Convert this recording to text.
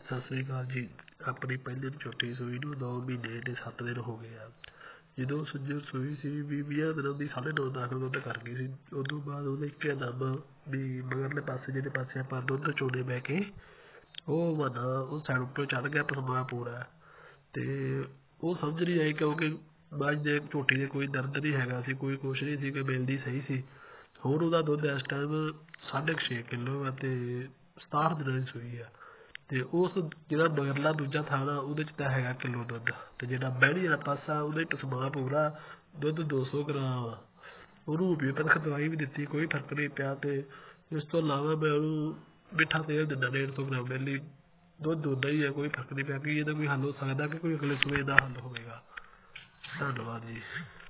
ਸਤਿ ਸ੍ਰੀ ਅਕਾਲ ਜੀ। ਆਪਣੀ ਪਹਿਲੀ ਝੋਟੀ ਸੂਈ ਨੂੰ 9 ਮਹੀਨੇ ਤੇ 7 ਦਿਨ ਹੋ ਗਏ ਆ। ਜਦੋਂ ਸੱਜਰ ਸੂਈ ਸੀ ਵੀ 20 ਦਿਨਾਂ ਦੀ 9.5 ਦਾਖਲ ਦੁੱਧ ਕਰ ਗਈ ਸੀ। ਉਦੋਂ ਬਾਅਦ ਉਹਨੇ ਇੱਕ ਦਮ ਵੀ ਮਗਰਲੇ ਪਾਸੇ ਜਿਹੜੇ ਪਾਸੇ ਆਪਾਂ ਦੁੱਧ ਚੋਣੇ ਬਹਿ ਕੇ ਉਹ ਵਾਨਾ ਉਹ ਸਾਈਡ ਉੱਪਰ ਚੜ੍ਹ ਗਿਆ ਪਸਮਾ ਪੂਰਾ। ਅਤੇ ਉਹ ਸਮਝ ਨਹੀਂ ਆਈ ਕਿਉਂਕਿ ਮੱਝ ਦੇ ਝੋਟੀ ਦੇ ਕੋਈ ਦਰਦ ਨਹੀਂ ਹੈਗਾ ਸੀ, ਕੋਈ ਕੁਛ ਨਹੀਂ ਸੀ, ਕੋਈ ਮਿਲਦੀ ਸਹੀ ਸੀ। ਹੁਣ ਉਹਦਾ ਦੁੱਧ ਇਸ ਟਾਈਮ 6.5 ਕਿਲੋ ਆ ਅਤੇ 67 ਦਿਨਾਂ ਦੀ ਸੂਈ ਆ। ਅਤੇ ਉਸ ਜਿਹੜਾ ਮਗਰਲਾ ਦੂਜਾ ਥਾਣਾ ਉਹਦੇ 'ਚ ਤਾਂ ਹੈਗਾ ਕਿਲੋ ਦੁੱਧ, ਅਤੇ ਜਿਹੜਾ ਬਹਿਣੀ ਵਾਲਾ ਪਾਸਾ ਉਹਦੇ ਪਸਮਾ ਪੂਰਾ ਦੁੱਧ 200 ਗ੍ਰਾਮ ਆ। ਉਹਨੂੰ ਹੋਮਿਓਪੈਥਿਕ ਦਵਾਈ ਵੀ ਦਿੱਤੀ, ਕੋਈ ਫਰਕ ਨਹੀਂ ਪਿਆ। ਅਤੇ ਇਸ ਤੋਂ ਇਲਾਵਾ ਮੈਂ ਉਹਨੂੰ ਮਿੱਠਾ ਤੇਲ ਦਿੰਦਾ 150 ਗ੍ਰਾਮ ਡੇਲੀ। ਦੁੱਧ ਉੱਦਾਂ ਹੀ ਹੈ, ਕੋਈ ਫਰਕ ਨਹੀਂ ਪਿਆ। ਕਿ ਇਹਦਾ ਕੋਈ ਹੱਲ ਹੋ ਸਕਦਾ ਕਿ ਕੋਈ ਅਗਲੇ ਸੂਏ ਦਾ ਹੱਲ ਹੋਵੇਗਾ। ਧੰਨਵਾਦ ਜੀ।